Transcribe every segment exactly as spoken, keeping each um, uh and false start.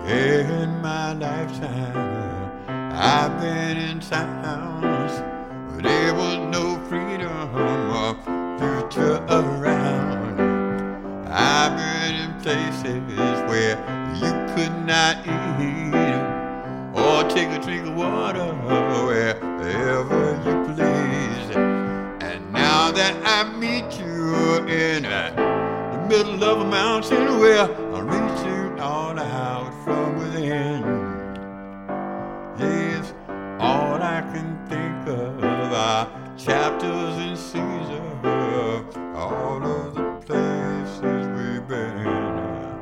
in my lifetime. I've been in towns where there was no freedom or future around. I've been in places where you could not eat or take a drink of water wherever you please. And now that I meet you in the middle of a mountain where I'm reaching all out from within, yes, all I can think of are chapters in Caesar, all of the places we've been.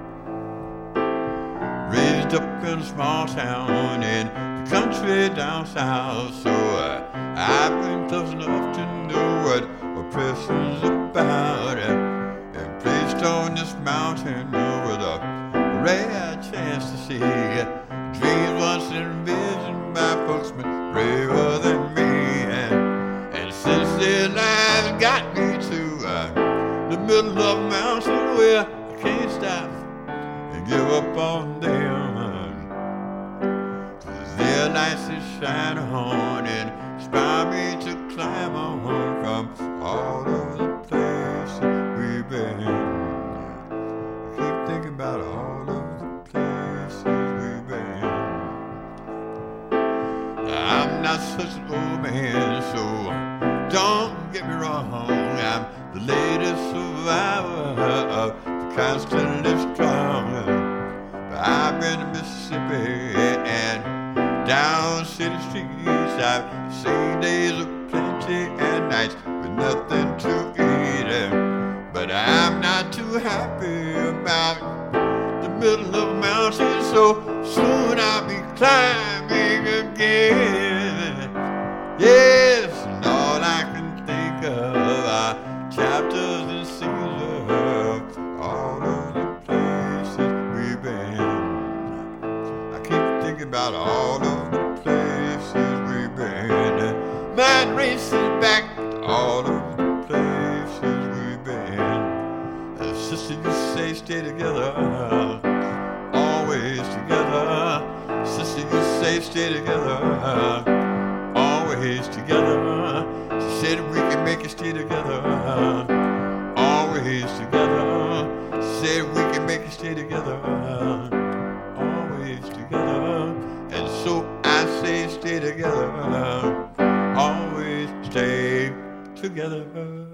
Raised up in a small town in the country down south, so uh, I've been close enough to know what a person's about, and, and placed on this mountain with a rare chance to see dreams once envisioned by folks braver than me. And, and since their lives got me to uh, the middle of a mountain where I can't stop and give up on them, 'cause their lights that shine on and inspire me to climb on from all of the places we've been. I keep thinking about all of the places we've been. I'm not such an old man, so don't get me wrong. I'm the latest survivor of the constantly strong. But I've been to Mississippi and down city streets. I've seen days of plenty and nights with nothing to eat. But I'm not too happy about the middle of a mountain, so soon I'll be climbing again. Yes, and all I can think of are chapters in Caesar, all of the places we've been. I keep thinking about all of the places we've been. Mind races back to all of the places we've been. Uh, sister, you say stay together, always together. Sister, you say stay together, always together. She said we can make it stay together, always together. She said we can make it stay together, always together. And so I say stay together, always stay together.